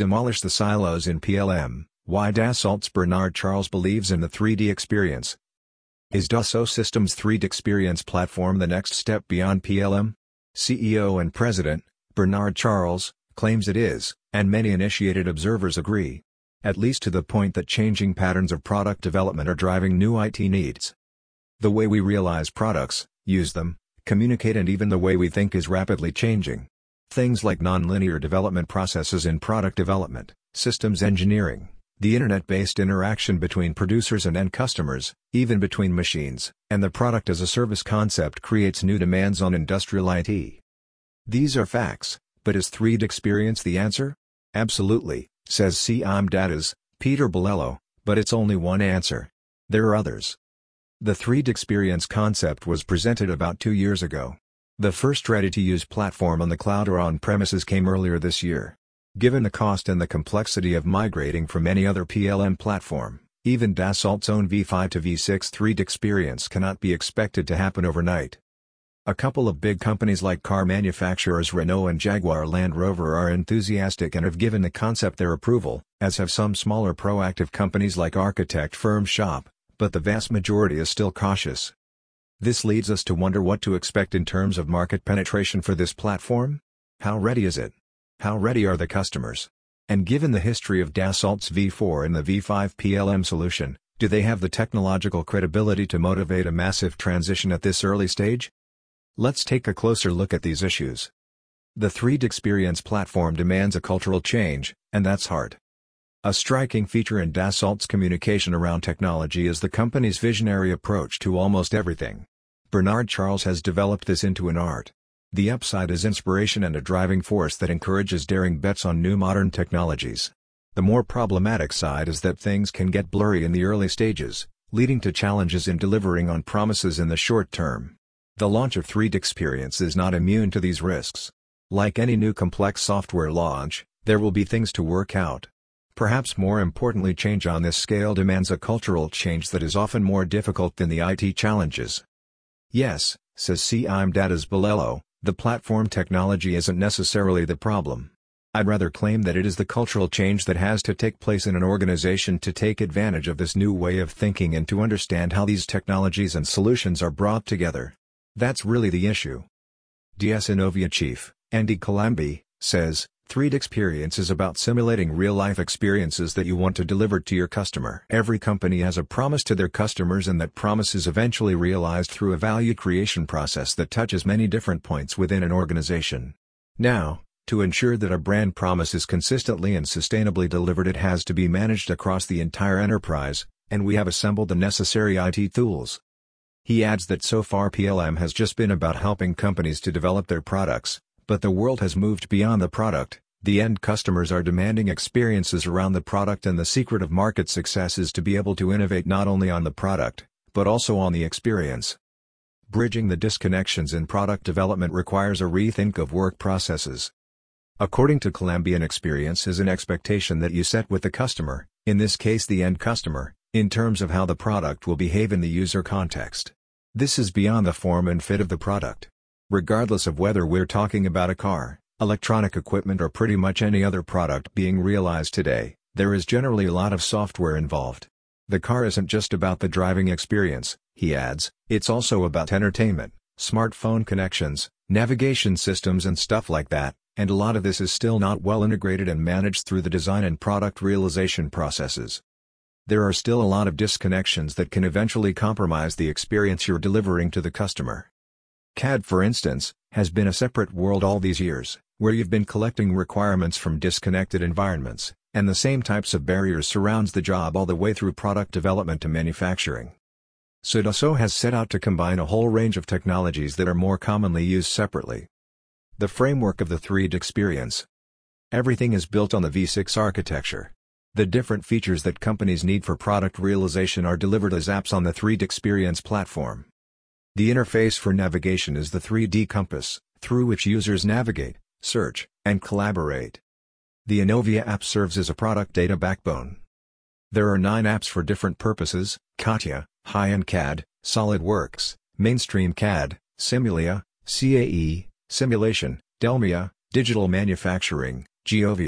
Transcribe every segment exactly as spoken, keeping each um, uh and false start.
Demolish the silos in P L M. Why Dassault's Bernard Charles believes in the three D experience. Is Dassault Systems' three D experience platform the next step beyond P L M? C E O and President, Bernard Charles, claims it is, and many initiated observers agree. At least to the point that changing patterns of product development are driving new I T needs. The way we realize products, use them, communicate and even the way we think is rapidly changing. Things like non-linear development processes in product development, systems engineering, the internet-based interaction between producers and end customers, even between machines, and the product-as-a-service concept creates new demands on industrial I T. These are facts, but is three D experience the answer? Absolutely, says C I M Data's Peter Bolello, but it's only one answer. There are others. The three D experience concept was presented about two years ago. The first ready-to-use platform on the cloud or on-premises came earlier this year. Given the cost and the complexity of migrating from any other P L M platform, even Dassault's own V five to V six three D experience cannot be expected to happen overnight. A couple of big companies like car manufacturers Renault and Jaguar Land Rover are enthusiastic and have given the concept their approval, as have some smaller proactive companies like architect firm Shop, but the vast majority is still cautious. This leads us to wonder what to expect in terms of market penetration for this platform. How ready is it? How ready are the customers? And given the history of Dassault's V four and the V five P L M solution, do they have the technological credibility to motivate a massive transition at this early stage? Let's take a closer look at these issues. The three D experience platform demands a cultural change, and that's hard. A striking feature in Dassault's communication around technology is the company's visionary approach to almost everything. Bernard Charles has developed this into an art. The upside is inspiration and a driving force that encourages daring bets on new modern technologies. The more problematic side is that things can get blurry in the early stages, leading to challenges in delivering on promises in the short term. The launch of three D experience is not immune to these risks. Like any new complex software launch, there will be things to work out. Perhaps more importantly, change on this scale demands a cultural change that is often more difficult than the I T challenges. Yes, says C I M Data's Bolello, the platform technology isn't necessarily the problem. I'd rather claim that it is the cultural change that has to take place in an organization to take advantage of this new way of thinking and to understand how these technologies and solutions are brought together. That's really the issue. D S Innovia chief, Andy Calambi, says, three D experience is about simulating real-life experiences that you want to deliver to your customer. Every company has a promise to their customers, and that promise is eventually realized through a value creation process that touches many different points within an organization. Now, to ensure that a brand promise is consistently and sustainably delivered, it has to be managed across the entire enterprise, and we have assembled the necessary I T tools. He adds that so far P L M has just been about helping companies to develop their products, but the world has moved beyond the product. The end customers are demanding experiences around the product, and the secret of market success is to be able to innovate not only on the product, but also on the experience. Bridging the disconnections in product development requires a rethink of work processes. According to Calambi, an experience is an expectation that you set with the customer, in this case the end customer, in terms of how the product will behave in the user context. This is beyond the form and fit of the product. Regardless of whether we're talking about a car, electronic equipment or pretty much any other product being realized today, there is generally a lot of software involved. The car isn't just about the driving experience, he adds, it's also about entertainment, smartphone connections, navigation systems and stuff like that, and a lot of this is still not well integrated and managed through the design and product realization processes. There are still a lot of disconnections that can eventually compromise the experience you're delivering to the customer. C A D, for instance, has been a separate world all these years, where you've been collecting requirements from disconnected environments, and the same types of barriers surrounds the job all the way through product development to manufacturing. So Dassault has set out to combine a whole range of technologies that are more commonly used separately. The framework of the three D experience. Everything is built on the V six architecture. The different features that companies need for product realization are delivered as apps on the three D experience platform. The interface for navigation is the three D compass, through which users navigate, search, and collaborate. The Innovia app serves as a product data backbone. There are nine apps for different purposes: CATIA, High-end C A D, SolidWorks, Mainstream C A D, Simulia, C A E, Simulation, Delmia, Digital Manufacturing, Geovia,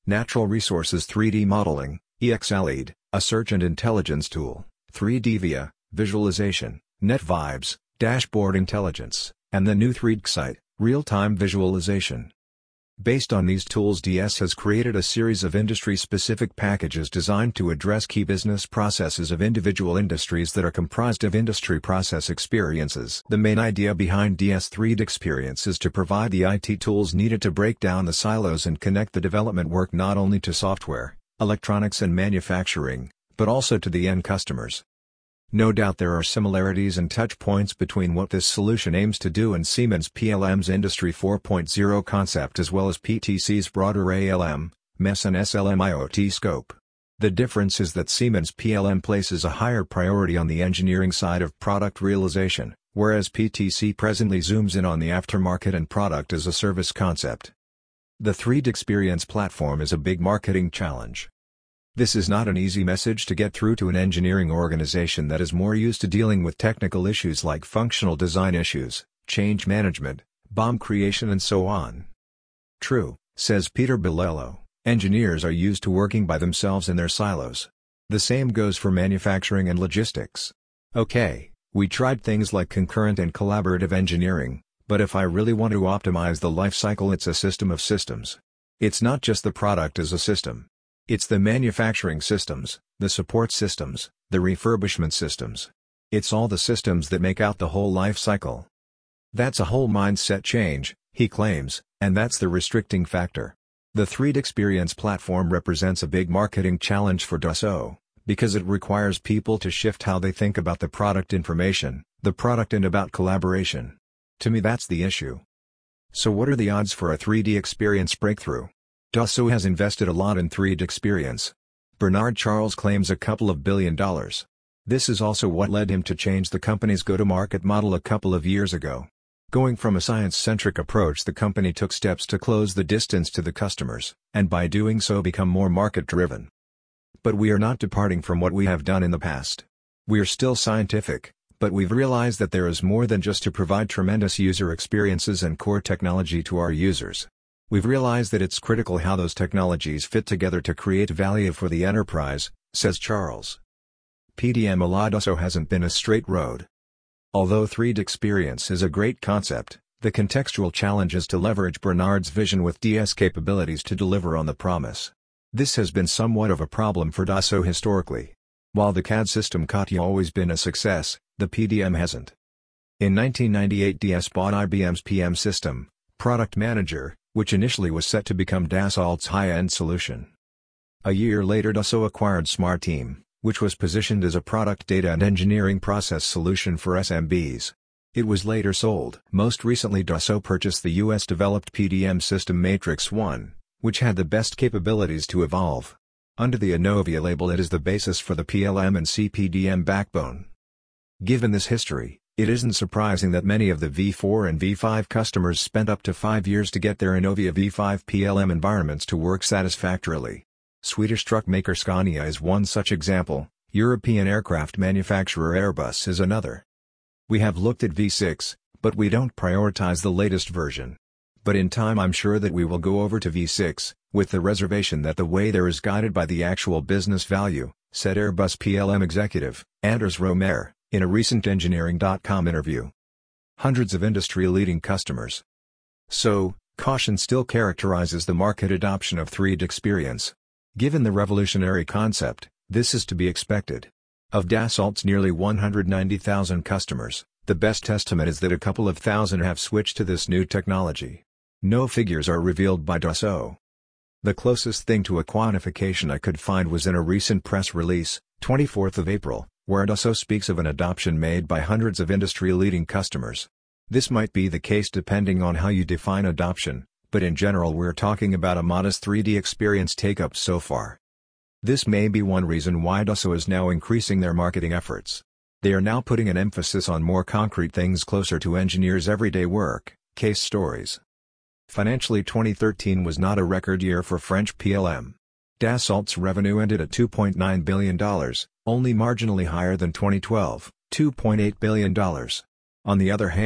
Natural Resources three D Modeling, EXLEAD, a search and intelligence tool, three D Via, visualization, NetVibes, dashboard intelligence, and the new three D Site, real-time visualization. Based on these tools, D S has created a series of industry-specific packages designed to address key business processes of individual industries that are comprised of industry process experiences. The main idea behind D S three D Experience is to provide the I T tools needed to break down the silos and connect the development work not only to software, electronics and manufacturing, but also to the end customers. No doubt there are similarities and touch points between what this solution aims to do and Siemens P L M's Industry four point oh concept as well as P T C's broader A L M, M E S and S L M IoT scope. The difference is that Siemens P L M places a higher priority on the engineering side of product realization, whereas P T C presently zooms in on the aftermarket and product as a service concept. The three D Experience platform is a big marketing challenge. This is not an easy message to get through to an engineering organization that is more used to dealing with technical issues like functional design issues, change management, B O M creation and so on. True, says Peter Bilello, engineers are used to working by themselves in their silos. The same goes for manufacturing and logistics. Okay, we tried things like concurrent and collaborative engineering, but if I really want to optimize the life cycle, it's a system of systems. It's not just the product as a system. It's the manufacturing systems, the support systems, the refurbishment systems. It's all the systems that make out the whole life cycle. That's a whole mindset change, he claims, and that's the restricting factor. The three D Experience platform represents a big marketing challenge for Dassault, because it requires people to shift how they think about the product information, the product and about collaboration. To me, that's the issue. So what are the odds for a three D Experience breakthrough? Dassault has invested a lot in three D Experience. Bernard Charles claims a couple of billion dollars. This is also what led him to change the company's go-to-market model a couple of years ago. Going from a science-centric approach, the company took steps to close the distance to the customers, and by doing so become more market-driven. But we are not departing from what we have done in the past. We are still scientific, but we've realized that there is more than just to provide tremendous user experiences and core technology to our users. We've realized that it's critical how those technologies fit together to create value for the enterprise, says Charles. P D M à la Dassault hasn't been a straight road. Although three D Experience is a great concept, the contextual challenge is to leverage Bernard's vision with D S capabilities to deliver on the promise. This has been somewhat of a problem for Dassault historically. While the C A D system CATIA always been a success, the P D M hasn't. In nineteen ninety-eight, D S bought I B M's P M system, Product Manager, which initially was set to become Dassault's high-end solution. A year later, Dassault acquired SmartTeam, which was positioned as a product data and engineering process solution for S M Bs. It was later sold. Most recently, Dassault purchased the U S-developed P D M system Matrix one, which had the best capabilities to evolve. Under the Innovia label, it is the basis for the P L M and C P D M backbone. Given this history, it isn't surprising that many of the V four and V five customers spent up to five years to get their Innovia V five P L M environments to work satisfactorily. Swedish truck maker Scania is one such example, European aircraft manufacturer Airbus is another. We have looked at V six, but we don't prioritize the latest version. But in time I'm sure that we will go over to V six, with the reservation that the way there is guided by the actual business value, said Airbus P L M executive, Anders Romer, in a recent Engineering dot com interview. Hundreds of industry-leading customers. So, caution still characterizes the market adoption of three D Experience. Given the revolutionary concept, this is to be expected. Of Dassault's nearly one hundred ninety thousand customers, the best estimate is that a couple of thousand have switched to this new technology. No figures are revealed by Dassault. The closest thing to a quantification I could find was in a recent press release, twenty-fourth of April, where Dassault speaks of an adoption made by hundreds of industry-leading customers. This might be the case depending on how you define adoption, but in general we're talking about a modest three D Experience take-up so far. This may be one reason why Dassault is now increasing their marketing efforts. They are now putting an emphasis on more concrete things closer to engineers' everyday work, case stories. Financially, twenty thirteen was not a record year for French P L M. Dassault's revenue ended at two point nine billion dollars, only marginally higher than twenty twelve, two point eight billion dollars. On the other hand,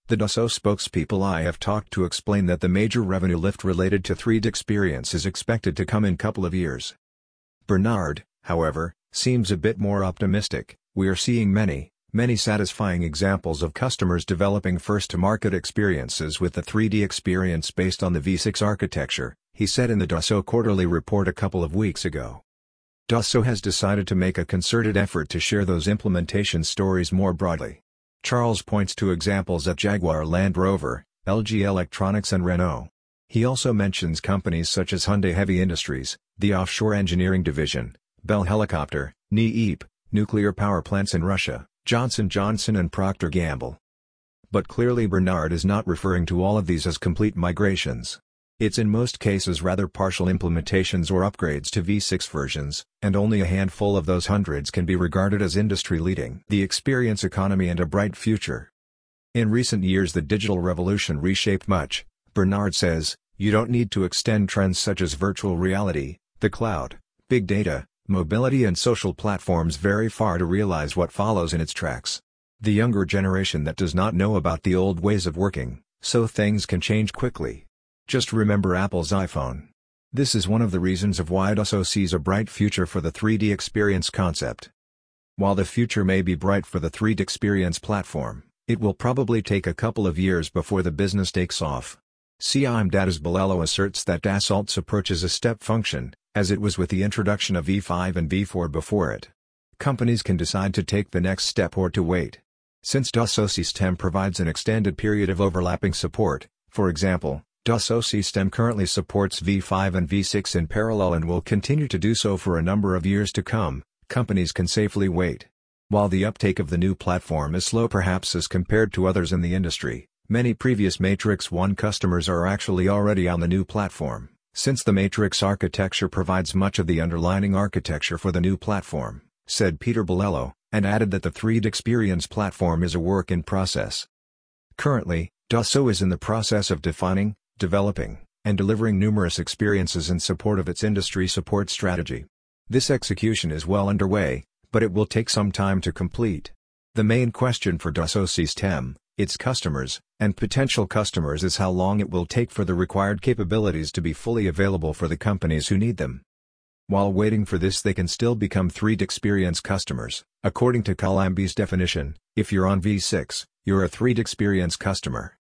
The Dassault spokespeople I have talked to explain that the major revenue lift related to three D experience is expected to come in couple of years. Bernard, however, seems a bit more optimistic. "We are seeing many, many satisfying examples of customers developing first-to-market experiences with the three D experience based on the V six architecture," he said in the Dassault quarterly report a couple of weeks ago. Dassault has decided to make a concerted effort to share those implementation stories more broadly. Charles points to examples at Jaguar Land Rover, L G Electronics and Renault. He also mentions companies such as Hyundai Heavy Industries, the Offshore Engineering Division, Bell Helicopter, N I E P, nuclear power plants in Russia, Johnson and Johnson and Procter and Gamble. But clearly Bernard is not referring to all of these as complete migrations. It's in most cases rather partial implementations or upgrades to V six versions, and only a handful of those hundreds can be regarded as industry-leading. The experience economy and a bright future. In recent years the digital revolution reshaped much, Bernard says. You don't need to extend trends such as virtual reality, the cloud, big data, mobility and social platforms very far to realize what follows in its tracks. The younger generation that does not know about the old ways of working, so things can change quickly. Just remember Apple's iPhone. This is one of the reasons of why Dassault sees a bright future for the three D experience concept. While the future may be bright for the three D experience platform, it will probably take a couple of years before the business takes off. C I M Data's Bolello asserts that Dassault's approach is a step function, as it was with the introduction of V five and V four before it. Companies can decide to take the next step or to wait. Since Dassault Systèmes provides an extended period of overlapping support, for example, Dassault Systèmes currently supports V five and V six in parallel and will continue to do so for a number of years to come, companies can safely wait. While the uptake of the new platform is slow perhaps as compared to others in the industry, many previous Matrix one customers are actually already on the new platform, since the Matrix architecture provides much of the underlying architecture for the new platform, said Peter Bolello, and added that the three D experience platform is a work in process. Currently, Dassault is in the process of defining, developing, and delivering numerous experiences in support of its industry support strategy. This execution is well underway, but it will take some time to complete. The main question for Dassault Systèmes, its customers, and potential customers is how long it will take for the required capabilities to be fully available for the companies who need them. While waiting for this they can still become three D experience customers. According to Calambi's definition, if you're on V six, you're a three D experience customer.